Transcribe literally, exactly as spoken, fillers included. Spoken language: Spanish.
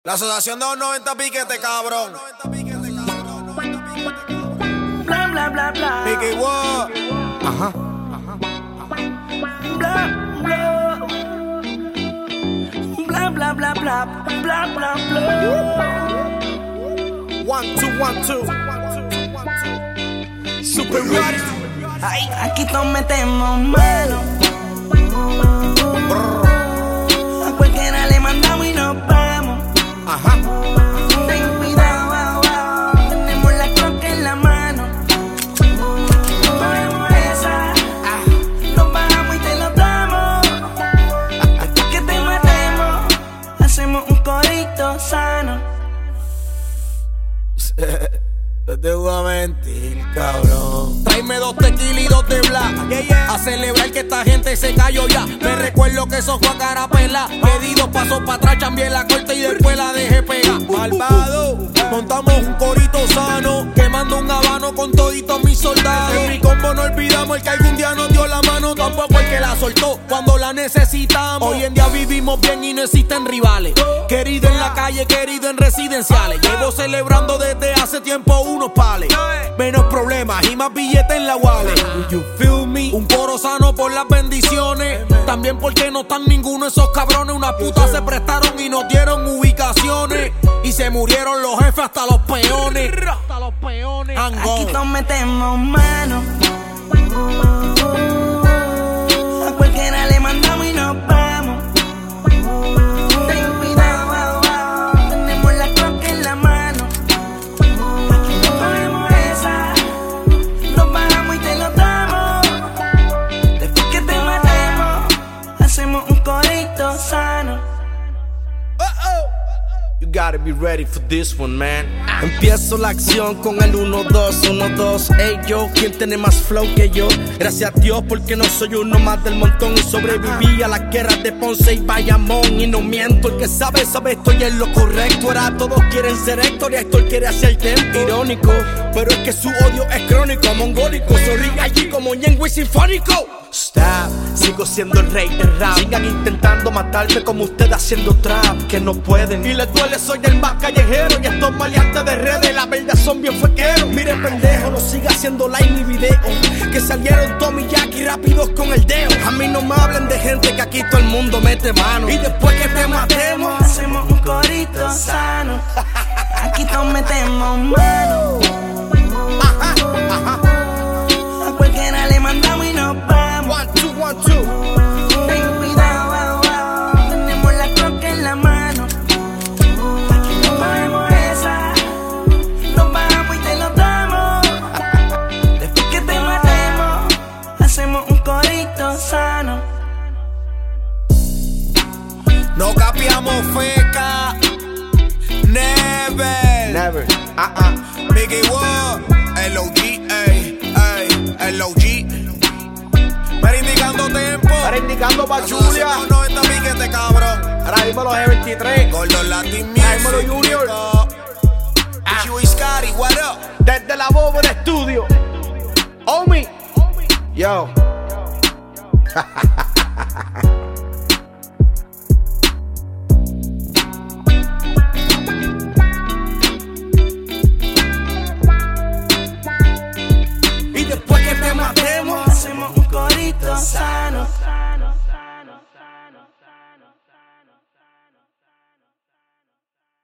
La asociación de los noventa piquete, cabrón. Bla, bla, bla, bla. Mickey Wo. Ajá. Bla, bla. Bla, bla, bla, bla. Bla, bla, bla. One, two, one, two. Super ready. Ay, aquí todos metemos mano. A cualquiera le mandamos y nos vamos. Ajá. Ten cuidado, tenemos la croca en la mano. No cogemos esa, nos bajamos y te lo damos. Hasta que te matemos, hacemos un corito sano. No te voy a mentir, cabrón. Tráeme dos tequilas y dos de black. Yeah, yeah. A celebrar que esta gente se cayó ya. Me recuerdo que eso fue a cara pelá. Pedidos pasos para atrás, cambié la corte y después la dejé pegar. Malvado. Montamos un corito sano, quemando un habano con toditos mis soldados. En mi combo no olvidamos el que algún día nos dio la mano, tampoco el que la soltó cuando la necesitamos. Hoy en día vivimos bien y no existen rivales. Querido en la calle, querido en residenciales. Llevo celebrando desde hace tiempo unos pales. Menos problemas y más billetes en la wallet. You feel me? Un coro sano por las bendiciones. También porque no están ninguno de esos cabrones. Una puta se prestaron y nos dieron ubicaciones. Y se murieron los jefes hasta los peones. Hasta los peones. Aquí todos metemos mano. A cualquiera le mandamos y nos vamos. Ten cuidado, tenemos la croca en la mano. Aquí no cogemos esa, nos bajamos y te lo damos. Después que te matemos, hacemos un corito sano. You gotta be ready for this one, man. Empiezo la acción con el uno dos, uno dos. Ey, yo, ¿quién tiene más flow que yo? Gracias a Dios porque no soy uno más del montón. Y sobreviví a las guerras de Ponce y Bayamón. Y no miento, el que sabe, sabe, estoy en lo correcto. Ahora todos quieren ser Héctor y Héctor quiere hacer tiempo. Irónico, pero es que su odio es crónico, mongólico. Sorry allí como Ñengue sinfónico. Stop, sigo siendo el rey del rap. Sigan intentando matarme como ustedes haciendo trap, que no pueden. Y les duele, soy el más callejero. Y estos maleantes de redes, la verdad son bien fequeros. Mire pendejo, no siga haciendo like ni video. Que salieron Tommy Jackie rápidos con el dedo. A mí no me hablen de gente que aquí todo el mundo mete mano. Y después que te matemos, hacemos un corito sano. Aquí todos metemos mano. ajá, ajá. A cualquiera le mandamos y nos vamos. One, two, one, two. Ten cuidado, tenemos la croca en la mano. Aquí no cogemos esa, nos bajamos y te lo damos. Después que te matemos, hacemos un corito sano. No capiamos feca. Never. Never, ah, uh, ah. Uh. Mickey Wo. El O G, ey, ey. El O G. Para indicando tempo. Para indicando pa' La asociación Julia. de los noventa piquete, cabrón. Ahora mismo los G veintitrés. Gordon Latin Ahora mismo los Music. Junior. Ah. Ichi Scary, what up? Desde la bóveda estudio. Omi. Yo.